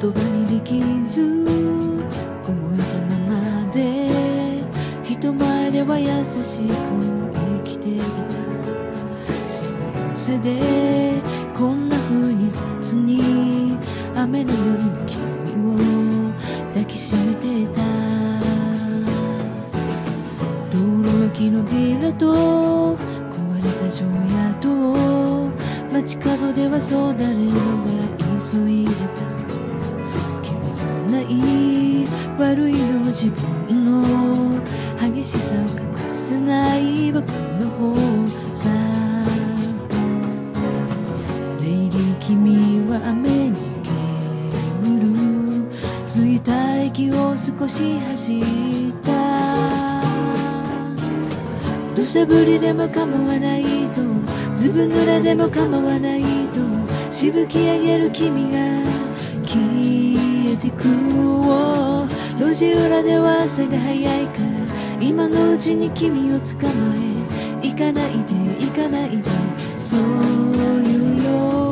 葉にできず凍えたままで人前では優しく生きていた。幸せでこんな風に雑に雨の夜の君を抱きしめていた。道路脇のビラと壊れた城跡を街角ではそう誰もが急いでた。君じゃない悪いのは自分の激しさを隠せない僕の方さ。レイディ君は雨に煙るついた息を少し走った。土砂降りでも構わないとずぶ濡れでも構わないとしぶき上げる君が消えてく。路地裏では朝が早いから今のうちに君を捕まえ行かないで行かないでそう言うよ。